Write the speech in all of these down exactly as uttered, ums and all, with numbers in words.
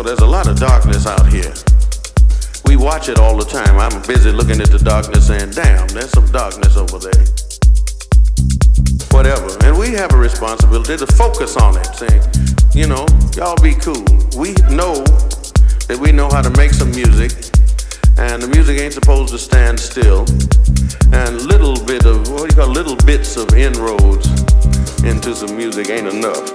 there's a lot of darkness out here. We watch it all the time. I'm busy looking at the darkness saying, damn, there's some darkness over there. Whatever. And we have a responsibility to focus on it, saying, you know, y'all be cool. We know that we know how to make some music, and the music ain't supposed to stand still. And little bit of, what do you call, little bits of inroads into some music ain't enough.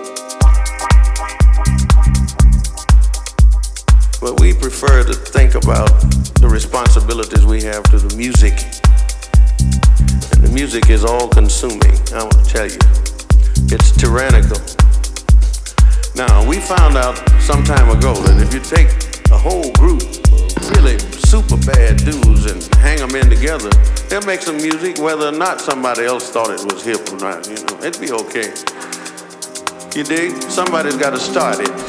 But we prefer to think about the responsibilities we have to the music. And the music is all-consuming, I want to tell you. It's tyrannical. Now, we found out some time ago that if you take a whole group of really super bad dudes and hang them in together, they'll make some music whether or not somebody else thought it was hip or not, you know. It'd be okay. You dig? Somebody's got to start it.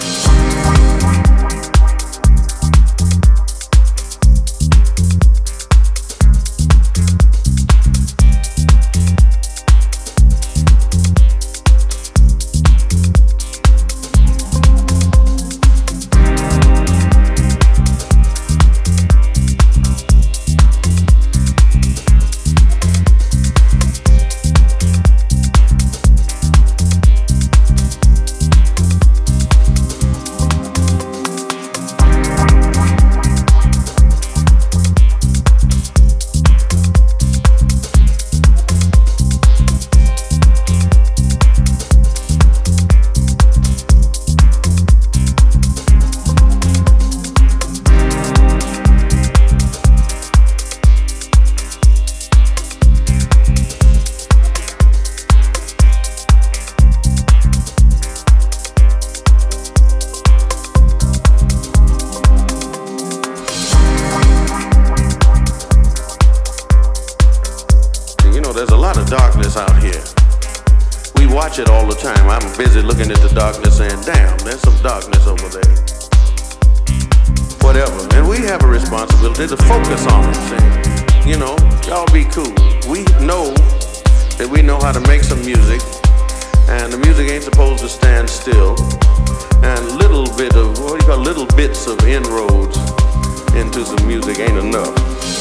There's a lot of darkness out here. We watch it all the time. I'm busy looking at the darkness saying, damn, there's some darkness over there. Whatever. And we have a responsibility to focus on it, saying, you know, y'all be cool. We know that we know how to make some music, and the music ain't supposed to stand still. And little bit of, what do you call, little bits of inroads into some music ain't enough.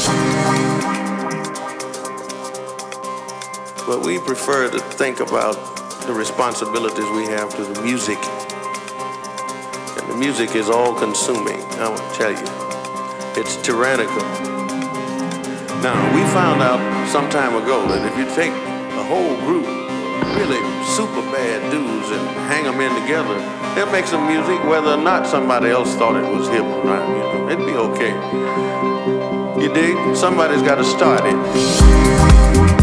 But we prefer to think about the responsibilities we have to the music. And the music is all-consuming, I want to tell you. It's tyrannical. Now, we found out some time ago that if you take a whole group of really super bad dudes and hang them in together, they'll make some music whether or not somebody else thought it was hip or not, you know. It'd be okay. You dig? Somebody's got to start it.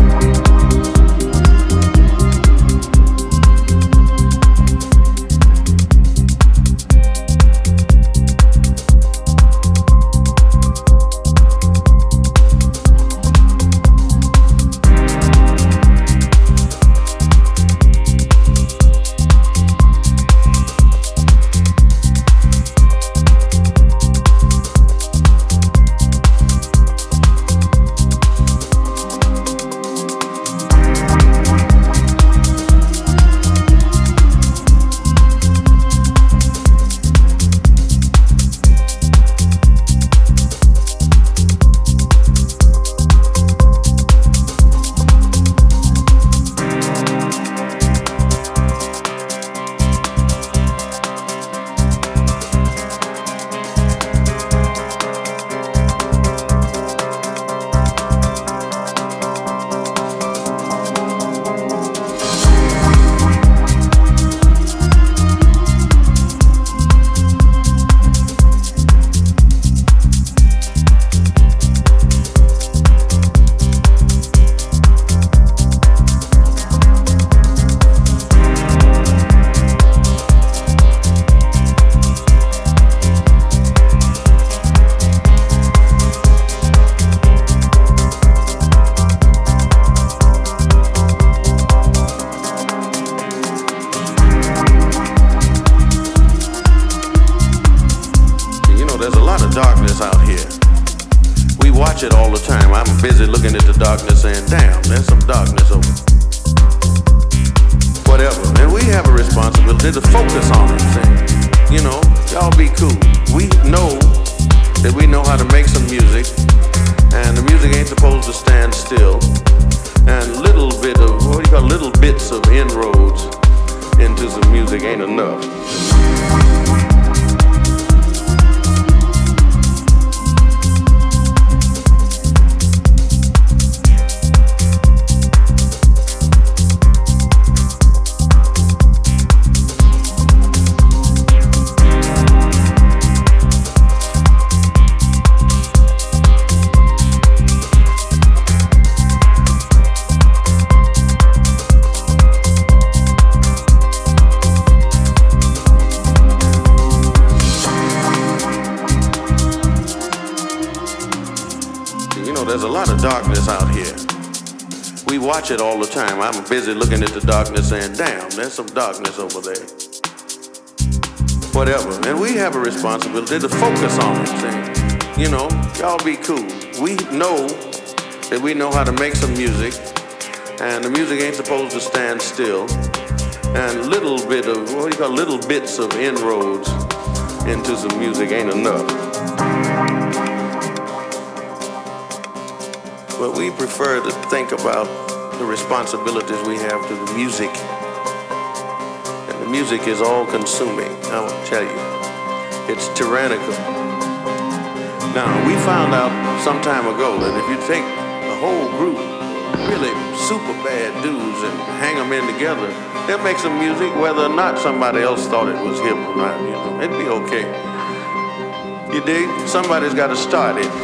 Darkness out here. We watch it all the time. I'm busy looking at the darkness saying, damn, there's some darkness over. Whatever. And we have a responsibility to focus on it, saying, you know, y'all be cool. We know that we know how to make some music, and the music ain't supposed to stand still. And little bit of, what do you call, little bits of inroads into some music ain't enough. There's a lot of darkness out here. We watch it all the time. I'm busy looking at the darkness saying, damn, there's some darkness over there. Whatever. And we have a responsibility to focus on it, saying, you know, y'all be cool. We know that we know how to make some music, and the music ain't supposed to stand still. And little bit of, what do you call, little bits of inroads into some music ain't enough. But we prefer to think about the responsibilities we have to the music. And the music is all-consuming, I will tell you. It's tyrannical. Now, we found out some time ago that if you take a whole group, really super bad dudes, and hang them in together, they'll make some music whether or not somebody else thought it was hip or not, you know. It'd be okay. You dig? Somebody's got to start it.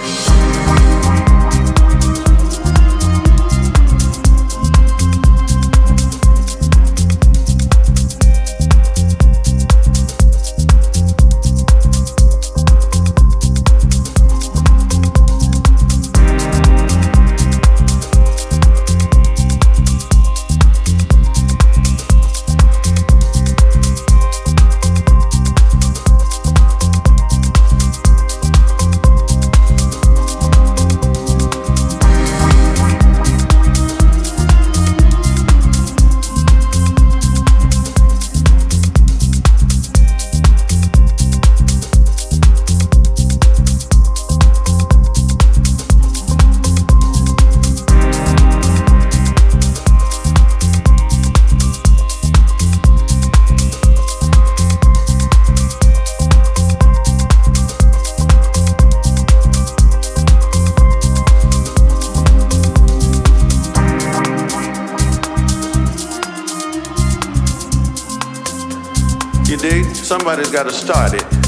You dig? Somebody's got to start it.